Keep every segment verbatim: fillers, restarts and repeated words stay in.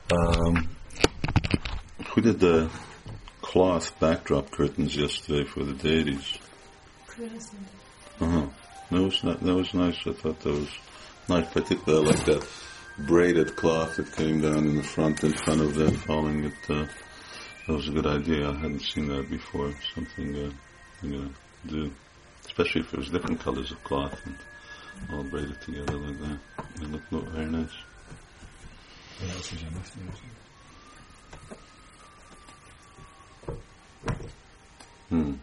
Um, who did the cloth backdrop curtains yesterday for the deities? Uh-huh. That was not, that was nice. I thought that was nice. Particularly like that braided cloth that came down in the front, in front of that falling. It, uh, that was a good idea. I hadn't seen that before. Something uh, I'm going to do. Especially if it was different colors of cloth and all braided together like that. They look, look very nice. Hmm.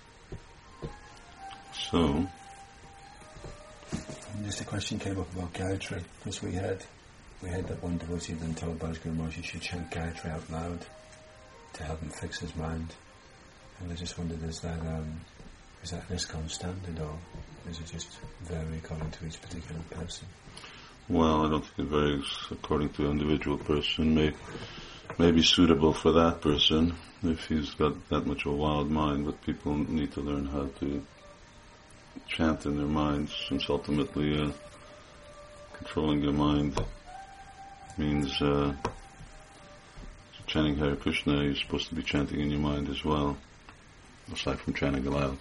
So, just a question came up about Gayatri, because we had we had that one devotee then told Bhaskar Maharaj should chant Gayatri out loud to help him fix his mind. And I just wondered, is that um, is that an ISKCON standard, or is it just vary according to each particular person? Well, I don't think it varies according to an individual person. May may be suitable for that person if he's got that much of a wild mind, but people need to learn how to chant in their minds, since ultimately uh, controlling your mind means uh, chanting Hare Krishna. You're supposed to be chanting in your mind as well, aside from chanting aloud.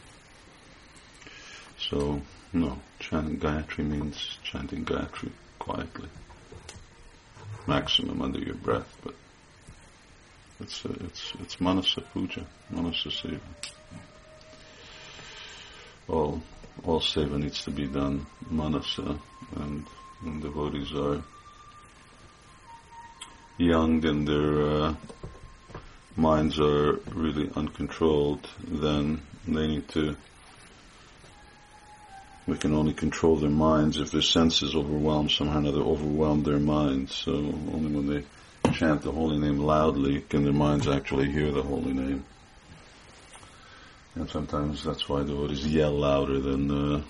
So, no, chanting Gayatri means chanting Gayatri quietly, maximum under your breath, but it's uh, it's it's Manasa Puja, Manasa Seva. All all seva needs to be done Manasa, and when devotees are young and their uh, minds are really uncontrolled, then they need to. We can only control their minds if their senses overwhelm somehow or another, overwhelm their minds. So only when they chant the holy name loudly can their minds actually hear the holy name. And sometimes that's why devotees yell louder than, uh,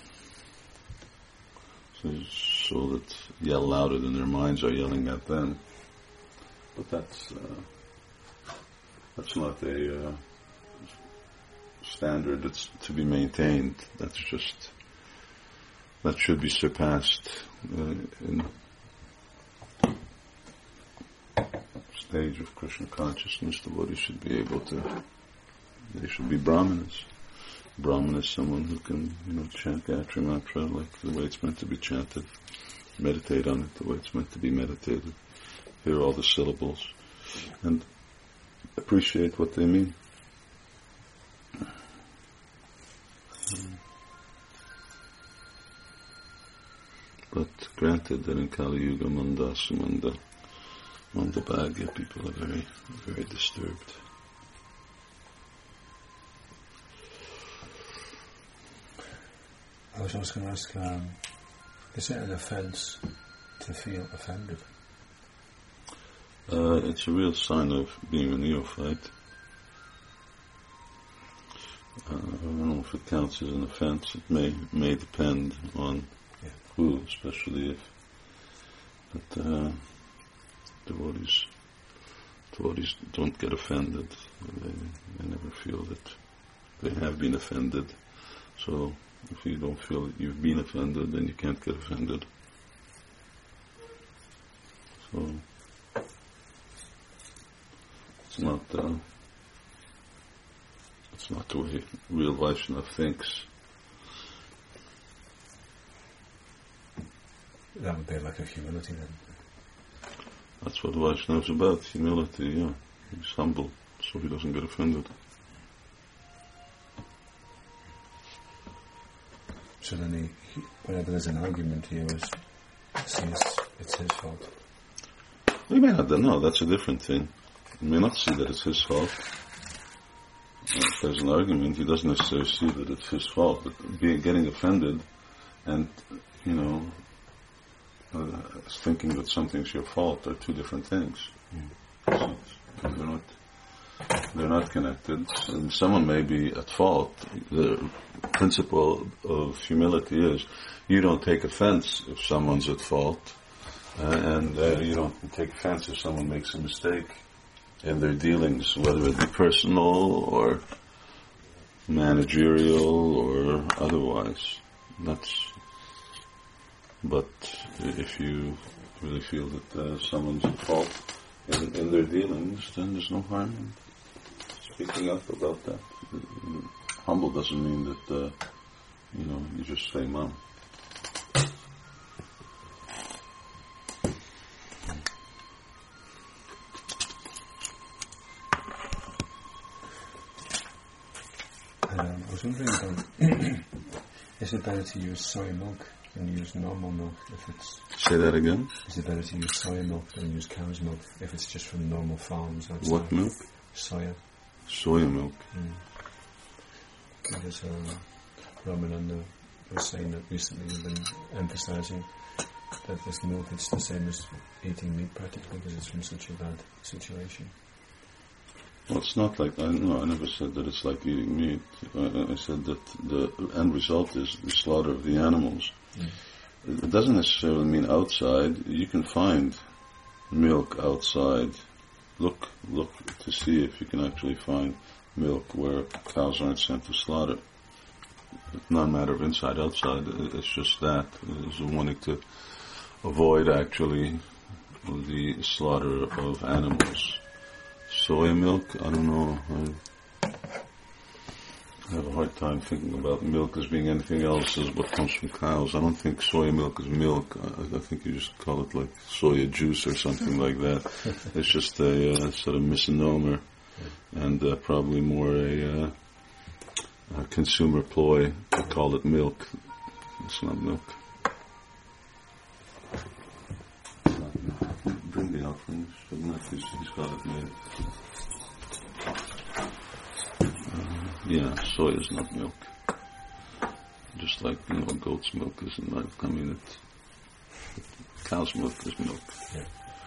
so, so that yell louder than their minds are yelling at them. But that's uh, that's not a uh, standard that's to be maintained. That's just that should be surpassed uh, in stage of Krishna consciousness. Devotees should be able to. They should be Brahmanas. Brahman is someone who can, you know, chant Gayatri Mantra like the way it's meant to be chanted, meditate on it the way it's meant to be meditated, hear all the syllables, and appreciate what they mean. But granted that in Kali Yuga, Manda, Sumanda, Manda Bhagya, people are very, very disturbed. I was also going to ask, um, is it an offence to feel offended? Uh, it's a real sign of being a neophyte. Uh, I don't know if it counts as an offence. It may may depend on yeah. who, especially if but, uh, devotees devotees don't get offended. They, they never feel that they have been offended. So if you don't feel that you've been offended, then you can't get offended. So it's not uh, it's not the way real Vaishnava thinks. That would be like a humility then. That's what Vaishnava's about, humility, yeah. He's humble, so he doesn't get offended. So then he, he, whenever there's an argument, he always sees it's his fault. He may not know, that's a different thing. He may not see that it's his fault. If there's an argument, he doesn't necessarily see that it's his fault, but being, getting offended and, you know, uh, thinking that something's your fault are two different things. Mm. So they're not, they're not connected. And someone may be at fault. The principle of humility is you don't take offense if someone's at fault, uh, and uh, you don't take offense if someone makes a mistake in their dealings, whether it be personal or managerial or otherwise. That's. But if you really feel that uh, someone's at fault, in, in their dealings, then there's no harm in speaking up about that. Humble doesn't mean that, uh, you know, you just say mom. Um, I was wondering about, is it better to use soy milk than use normal milk if it's... Say that again? Is it better to use soy milk than use cow's milk if it's just from normal farms outside? What milk? Soya. Soya milk. Mm. Because uh, Ramananda was saying that recently we've been emphasizing that this milk, it's the same as eating meat practically because it's from such a bad situation. Well, it's not like, I, no, I never said that it's like eating meat. I, I said that the end result is the slaughter of the animals. Mm. It doesn't necessarily mean outside. You can find milk outside. Look, look to see if you can actually find milk where cows aren't sent to slaughter. It's not a matter of inside, outside. It's just that. It's wanting to avoid actually the slaughter of animals. Soy milk, I don't know. I, I have a hard time thinking about milk as being anything else as what comes from cows. I don't think soy milk is milk. I, I think you just call it like soya juice or something like that. It's just a uh, sort of misnomer and uh, probably more a, uh, a consumer ploy to call it milk. It's not milk. Bring the offerings, but not he's, he's got it made. Uh, yeah, soy is not milk. Just like, you know, goat's milk isn't milk. I mean, it, cow's milk is milk. Yeah.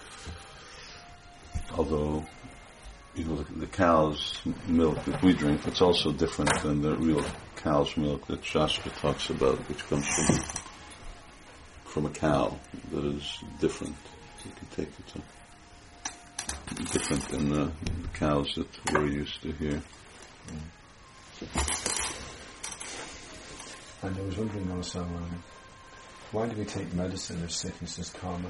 Although, you know, the, the cow's milk that we drink, it's also different than the real cow's milk that Shastra talks about, which comes from from a cow that is different. You can take it to different than the, the cows that we're used to here. And I was wondering also, um, why do we take medicine if sickness is karma?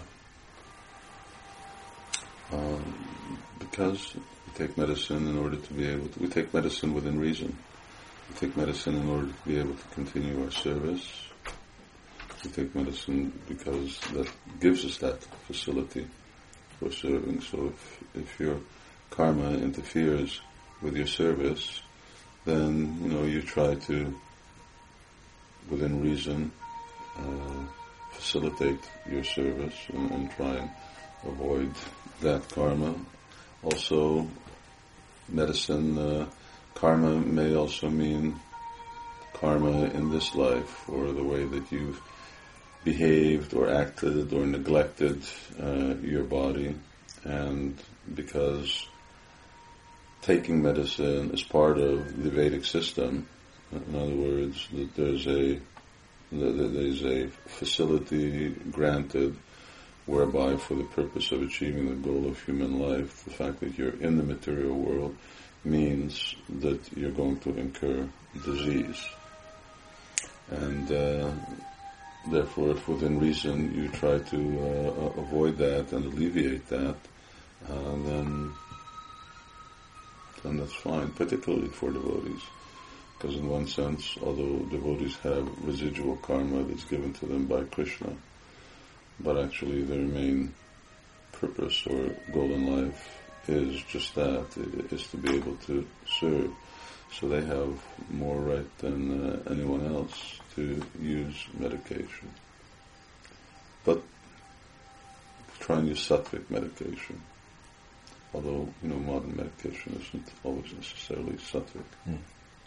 Um, because we take medicine in order to be able to, we take medicine within reason. We take medicine in order to be able to continue our service. We take medicine because that gives us that facility for serving. So if, if your karma interferes with your service, then, you know, you try to, within reason, uh, facilitate your service and, and try and avoid that karma. Also, medicine, uh, karma may also mean karma in this life, or the way that you've behaved or acted or neglected uh, your body. And because taking medicine is part of the Vedic system, in other words, that there's a that there's a facility granted whereby, for the purpose of achieving the goal of human life, the fact that you're in the material world means that you're going to incur disease. And uh, therefore, if within reason you try to uh, avoid that and alleviate that, uh, then then that's fine, particularly for devotees. Because in one sense, although devotees have residual karma that's given to them by Krishna, but actually their main purpose or goal in life is just that, it is to be able to serve. So they have more right than uh, anyone else to use medication. But try and use sattvic medication. Although, you know, modern medication isn't always necessarily sattvic. Hmm.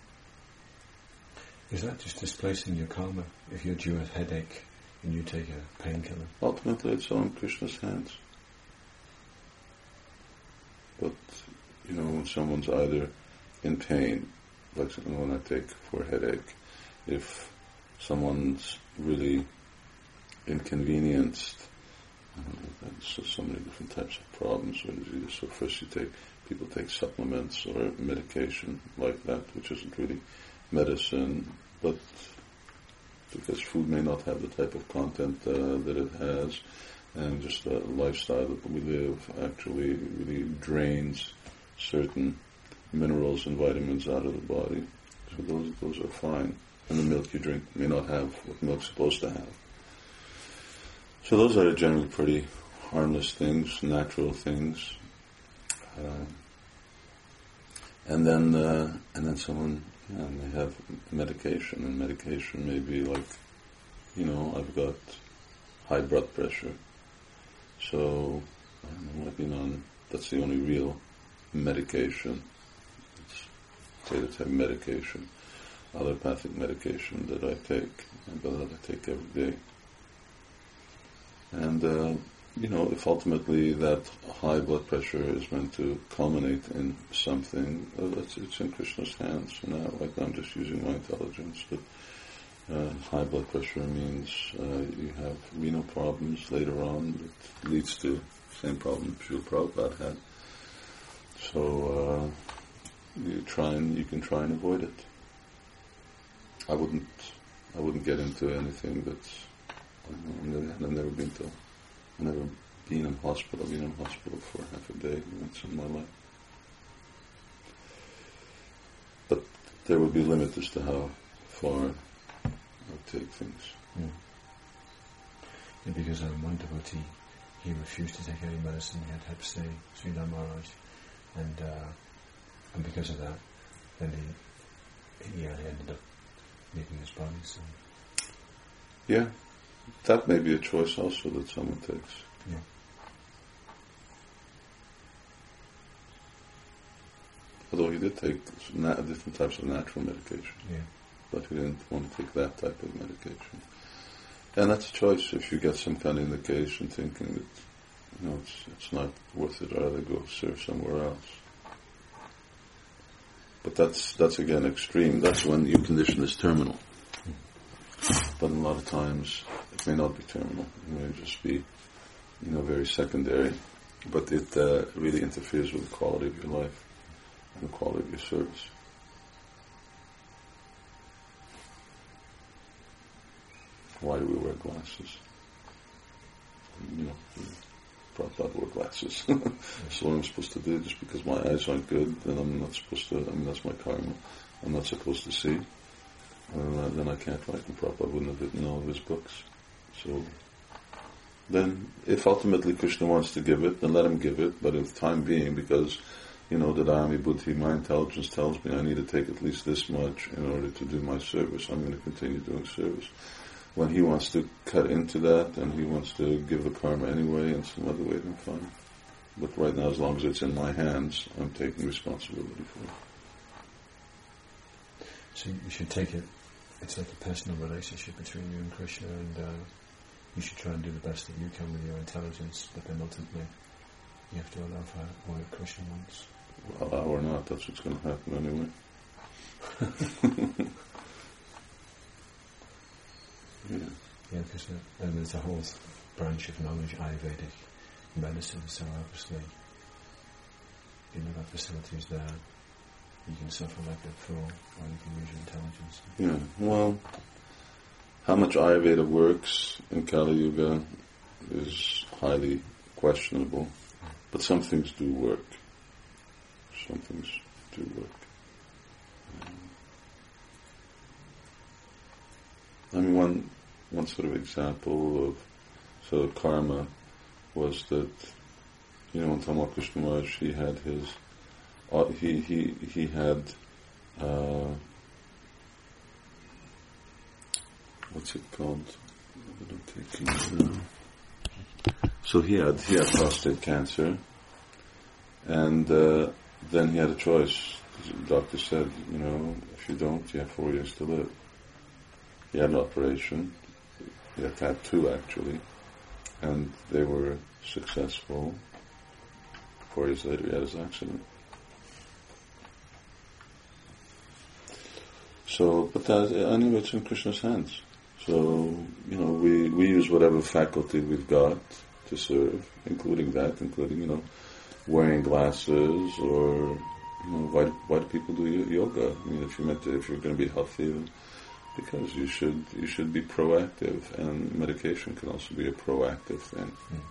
Is that just displacing your karma? If you're due a headache and you take a painkiller? Ultimately, it's all in Krishna's hands. But, you know, when someone's either in pain, like when I take for a headache, if someone's really inconvenienced, so, so many different types of problems or diseases. So first you take, people take supplements or medication like that, which isn't really medicine, but because food may not have the type of content uh, that it has, and just a lifestyle that we live actually really drains certain minerals and vitamins out of the body. So those those are fine. And the milk you drink may not have what milk's supposed to have. So those are generally pretty harmless things, natural things. Uh, and then uh, and then someone yeah, may have medication, and medication may be like, you know, I've got high blood pressure. So I don't know, I've been on, that's the only real medication. It's say that's medication, allopathic medication that I take, and that I take every day. And, uh, you know, if ultimately that high blood pressure is meant to culminate in something, uh, it's, it's in Krishna's hands. So now, right now I'm just using my intelligence, but uh, high blood pressure means uh, you have renal problems later on. It leads to the same problem Srila Prabhupada had. So uh, you try and you can try and avoid it. I wouldn't. I wouldn't get into anything that's. I've never, I've never been to. I've never been in hospital. I've been in hospital for half a day once in my life. But there would be limits as to how far I take things. Yeah. Yeah, because um, one devotee, he refused to take any medicine. He had hep C, Sridhar Maharaj, and uh, and because of that, then he he, uh, he ended up leaving his body. So yeah, that may be a choice also that someone takes. Yeah. Although he did take na- different types of natural medication. Yeah. But he didn't want to take that type of medication. And that's a choice if you get some kind of indication thinking that, you know, it's it's not worth it, I'd rather go serve somewhere else. But that's that's again extreme. That's when your condition is terminal. But a lot of times it may not be terminal. It may just be, you know, very secondary. But it uh, really interferes with the quality of your life and the quality of your service. Why do we wear glasses? You know, Prabhupada wore glasses. So what am I supposed to do? Just because my eyes aren't good, then I'm not supposed to, I mean, that's my karma. I'm not supposed to see. Uh, then I can't write, and Prabhupada wouldn't have written all of his books. So then, if ultimately Krishna wants to give it, then let him give it, but in the time being, because, you know, the Dharmi Buddhi, my intelligence tells me I need to take at least this much in order to do my service, I'm going to continue doing service. When he wants to cut into that, and he wants to give the karma anyway in some other way, then fine. But right now, as long as it's in my hands, I'm taking responsibility for it. So you should take it, it's like a personal relationship between you and Krishna, and uh, you should try and do the best that you can with your intelligence, but then ultimately you have to allow for what Krishna wants. Allow or not, that's what's going to happen anyway. Yeah, yeah, because uh, and there's a whole branch of knowledge, Ayurvedic medicine, so obviously, you know, that facility is there. You can suffer like a fool, or you can use your intelligence. Yeah, well, how much Ayurveda works in Kali Yuga is highly questionable, but some things do work. Some things do work. I mean, one one sort of example of sort of karma was that, you know, when Tamal Krishna Maharaj, he had his, uh, he he he had, uh, what's it called? I'm taking it now. So he had he had prostate cancer, and uh, then he had a choice. The doctor said, you know, if you don't, you have four years to live. He had an operation. He had had two actually, and they were successful. Four years later, he had his accident. So, but that, anyway, it's in Krishna's hands. So, you know, we, we use whatever faculty we've got to serve, including that, including, you know, wearing glasses, or, you know, why why do people do yoga? I mean, if you're meant to, if you're going to be healthy, Because you should you should be proactive, and medication can also be a proactive thing. Mm.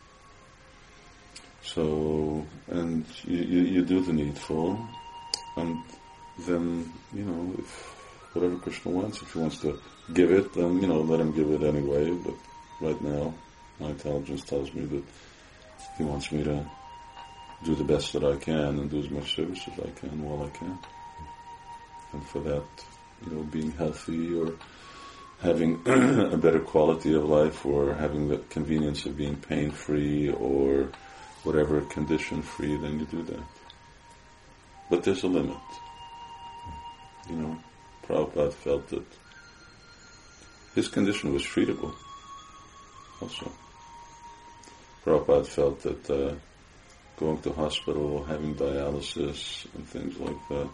So, and you, you, you do the needful, and then, you know, if whatever Krishna wants, if he wants to give it, then, you know, let him give it anyway. But right now, my intelligence tells me that he wants me to do the best that I can and do as much service as I can while I can. And for that, you know, being healthy or having a better quality of life or having the convenience of being pain-free or whatever condition-free, then you do that. But there's a limit. You know, Prabhupada felt that his condition was treatable also. Prabhupada felt that uh, going to hospital, having dialysis and things like that,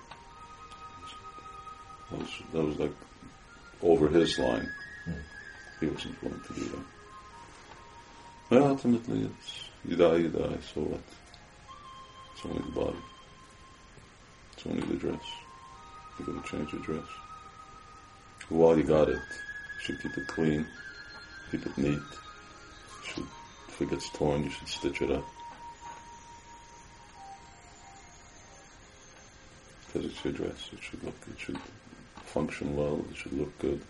that was, that was like over his line. Mm. He wasn't willing to do that. Well, ultimately it's, you die, you die, so what? It's only the body. It's only the dress. You're going to change your dress. While you got it, you should keep it clean, keep it neat. You should, if it gets torn, you should stitch it up. Because it's your dress. It should look, it should function well, it should look good.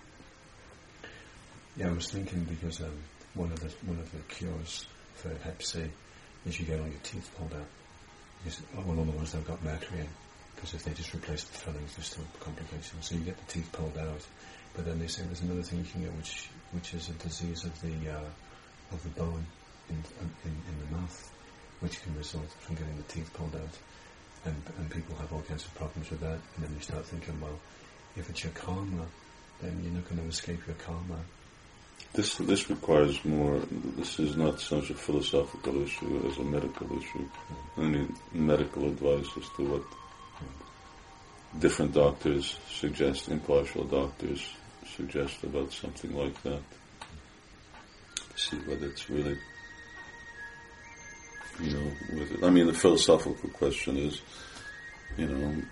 Yeah, I was thinking because um, one of the one of the cures for hep C is you get all your teeth pulled out. Because, well, all the ones that have got mercury in, because if they just replace the fillings, there's still complications. So you get the teeth pulled out, but then they say there's another thing you can get, which which is a disease of the uh, of the bone in, in in the mouth, which can result from getting the teeth pulled out, and and people have all kinds of problems with that. And then you start thinking, well, if it's your karma, then you're not going to escape your karma. This this requires more. This is not such a philosophical issue as a medical issue. Mm. I need medical advice as to what mm. different doctors suggest, impartial doctors suggest about something like that. To see whether it's really, you know, with it. I mean, the philosophical question is, you know,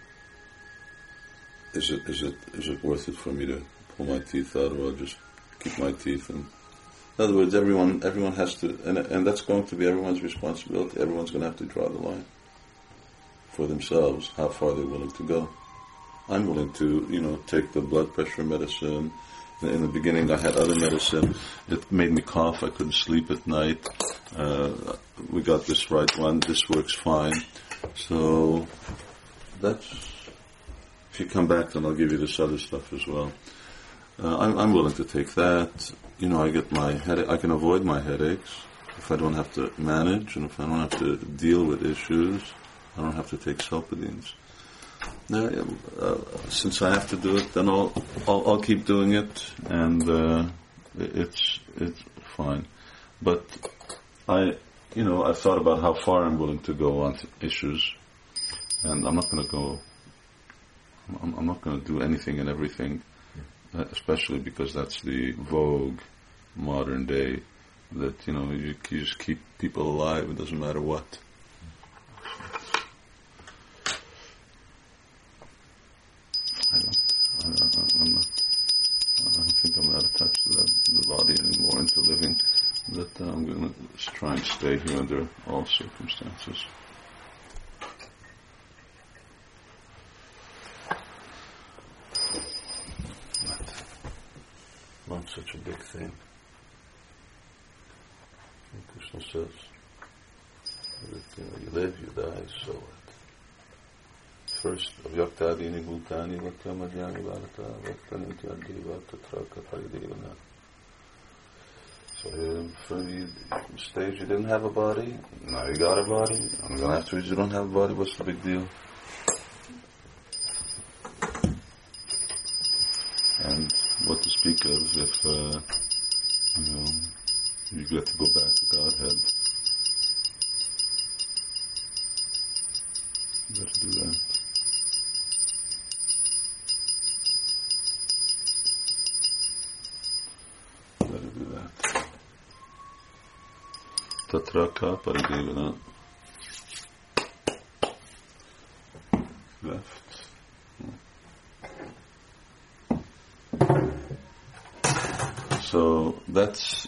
is it is it is it worth it for me to pull my teeth out, or I'll just keep my teeth? And in other words, everyone everyone has to, and and that's going to be everyone's responsibility. Everyone's going to have to draw the line for themselves, how far they're willing to go. I'm willing to, you know, take the blood pressure medicine. In the beginning, I had other medicine. It made me cough. I couldn't sleep at night. Uh, we got this right one. This works fine. So that's. If you come back, then I'll give you this other stuff as well. Uh, I'm, I'm willing to take that. You know, I get my headache. I can avoid my headaches if I don't have to manage, and if I don't have to deal with issues. I don't have to take Solpadines. Uh, uh, since I have to do it, then I'll I'll, I'll keep doing it, and uh, it's it's fine. But I, you know, I've thought about how far I'm willing to go on issues, and I'm not going to go. I'm, I'm not going to do anything and everything, especially because that's the vogue, modern day, that, you know, you, you just keep people alive, it doesn't matter what. I don't, I, I, I'm not, I don't think I'm that attached to that, the body anymore, into living, that uh, I'm going to try and stay here under all circumstances. Not such a big thing. And Krishna says that, you know, you live, you die, so what? First, avyaktadini bhutani vakyamadyani bharata vaktani tyadiva tatra kapayadevana. So for the stage you didn't have a body, now you got a body, and then afterwards you don't have a body, what's the big deal? And what to speak of if, uh, you know, you get to go back to Godhead. You better do that. You better do that. Tatraka paridevana. Left.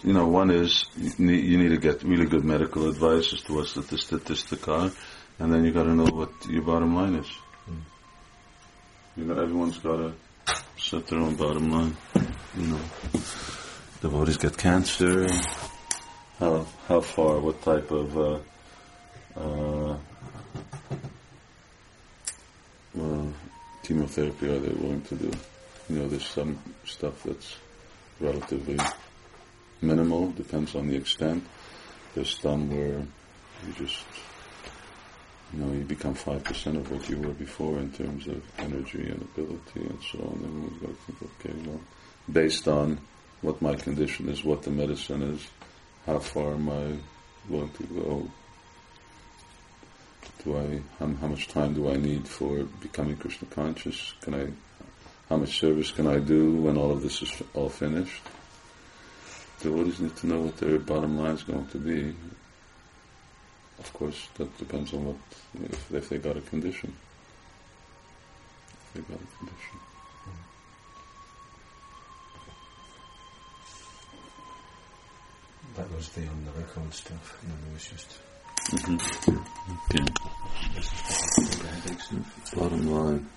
you know, one is you need, you need to get really good medical advice as to what the statistics are, and then you got to know what your bottom line is. Mm. You know, everyone's got to set their own bottom line. You know, devotees get cancer. How how far? What type of uh, uh, uh, chemotherapy are they willing to do? You know, there's some stuff that's relatively minimal, depends on the extent. There's some where you just, you know, you become five percent of what you were before in terms of energy and ability and so on. And we've got to think, okay, well, based on what my condition is, what the medicine is, how far am I willing to go? Do I, how, how much time do I need for becoming Krishna conscious? Can I, how much service can I do when all of this is all finished? Devotees need to know what their bottom line is going to be. Of course, that depends on what, if, if they got a condition. If they got a condition. That was the on the record stuff, and then there was just... Mm-hmm. Okay. This is the headache stuff. Bottom line.